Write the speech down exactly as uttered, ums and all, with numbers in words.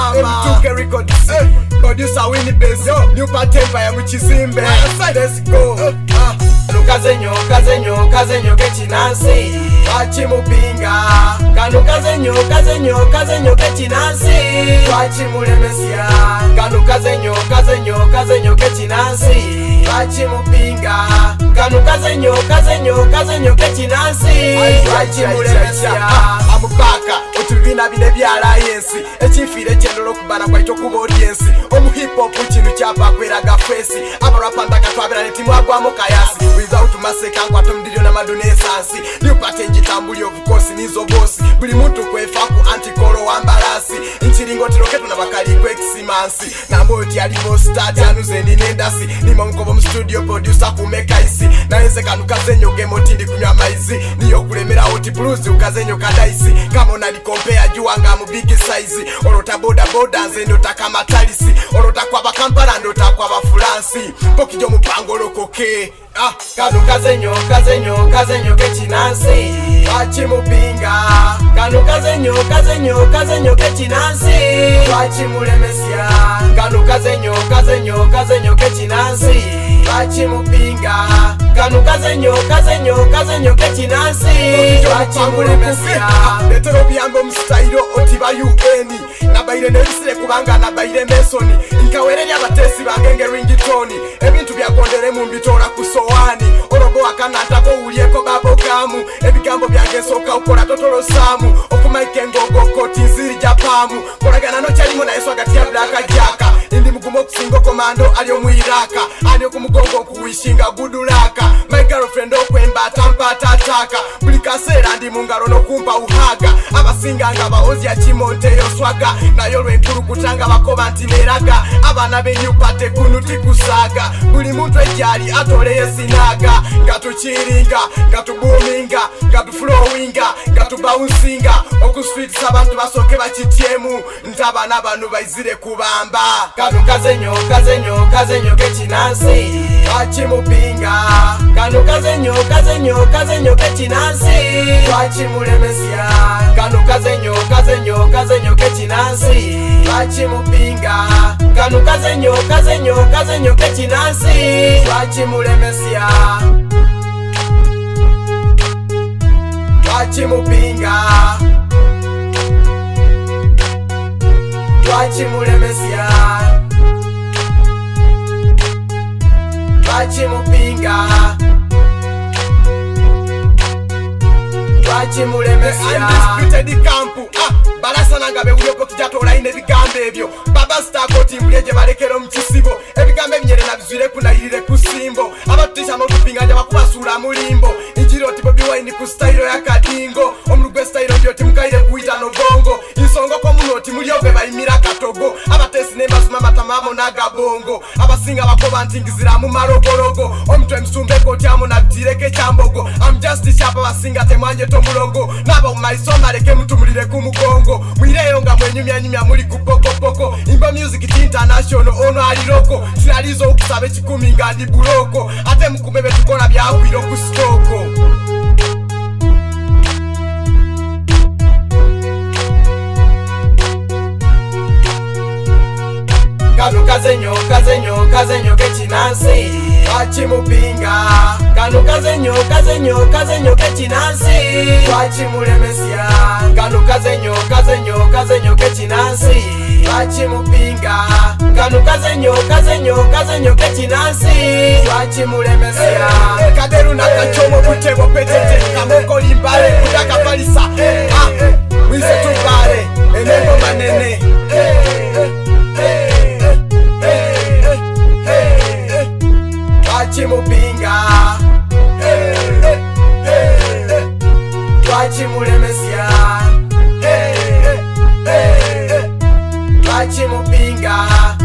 M two K Records, producer Winnie Bass, new patent by Muchizimbe. Let's go. Kanu kazenyo kazenyo kazenyo kechinansi twachimupinga. Kanu kazenyo kazenyo kazenyo kechinansi twachimulemesia. Kanu kazenyo kazenyo kazenyo kechinansi twachimupinga. Kanu kazenyo kazenyo kazenyo kechinansi twachimulemesia. Amupaka otubina bine bya alliance ekifire kyendolo kubana kwaito kuba audience. Omu hip hop kintu kyapa kweraga face abarapa ndaka twabira ne timu agwamo kayasi without maseka ngwato mdirio na madonesansi nipate njitambuli of course nizo boss buli muntu kwefa ku antikoro wambalasi inchiringo tiroketo na bakali kweximansi namboti alimo start anuze ndi nendasi nimo mkobo mu studio producer kumeka isi naenze kanu kazenyo game tindi kunywa maizi niyo kulemera hot blues ukazenyo kadaisi kama unali compare juanga mu big size orota boda boda nze ndo takama talisi orota kwa bakampala ndo takwa ba France pokijo mupango lokoke. Ah, kanu kazenyo kazenyo kazenyo kechinansi twachimupinga. Kanu kazenyo kazenyo kazenyo kechinansi twachimulemesia. Kanu kazenyo kazenyo kazenyo kechinansi twachimupinga. Kanu kazenyo kazenyo kazenyo kechinansi twachimulemesia. Letero byambo mstyle otiba U N nabaire nebisire kubanga nabaire mesoni nkawerenya abatesi bangenge ringtone ebintu byakondere mu mbitora kusowani orobo akanata ko ulieko babogamu ebigambo byange soka ukora totoro samu okumaike ngogo koti nziri japamu koragana no cyarimo na Yesu agati ya black jaka indi mugumo kusingo komando aliyo muiraka aliyo kumugongo kuwishinga gudulaka my girlfriend okwemba tampata taka bulikasera ndi mungaro no kumpa uhaga abasinga ngaba ozi ya chimonte yoswaga nayo lwenkuru kutanga bakoba ntineraga abana benyupate kunuti kusaga buli muntu ejali atoleye sinaga ngatuchiringa ngatubuminga ngatuflowinga ngatubouncing oku streets abantu basoke bakitiemu ntabana abantu bayizire kubamba. Kanu kazenyo kazenyo kazenyo kechinansi twachimupinga. Kanu kazenyo kazenyo kazenyo kechinansi twachimulemesia. Kanu kazenyo kazenyo kazenyo kechinansi twachimupinga. Kanu kazenyo kazenyo kazenyo kechinansi twachimulemesia. Twachimupinga twachimulemesia. Twachimupinga twachimulemesia. Undisputed campu ah balasa nanga bewuyopo kijatola ine bigambe ebyo baba star koti mbuleje balekero mchisibo ebigambe binyere na bizwire kunayirire kusimbo abatisha no kupinganya bakubasura mulimbo injiro tipo biwine ku style ya kadingo omrugwe style ndio timkaire kuita no bongo insongo ko munoti mulyobe bayimira katogo abatesi ne basuma matamamo na gabongo abasinga bakoba ntingizira mu marogorogo omtwe msumbe koti amu na direke chambogo I'm just sharp abasinga temwanje tomulongo nabo maisoma leke mutumulire ku mugongo mwireyo nga mwenyumya nyumya muri kupoko poko imba music international ono aliroko sinalizo okusabe kikumi nga ndi buloko ate mukumebe tukola byakwiro ku stoko. Kanu kazenyo kazenyo kazenyo kechinansi twachimupinga. Kanu kazenyo kazenyo kazenyo kechinansi twachimulemesia. Kanu kazenyo kazenyo kazenyo kechinansi twachimupinga. Kanu kazenyo kazenyo kazenyo kechinansi twachimulemesia. Kaderu na kachomo butebo petete kamoko limbale kutaka palisa ah wise tupale enembo manene twachimupinga twachimulemesia. Twachimupinga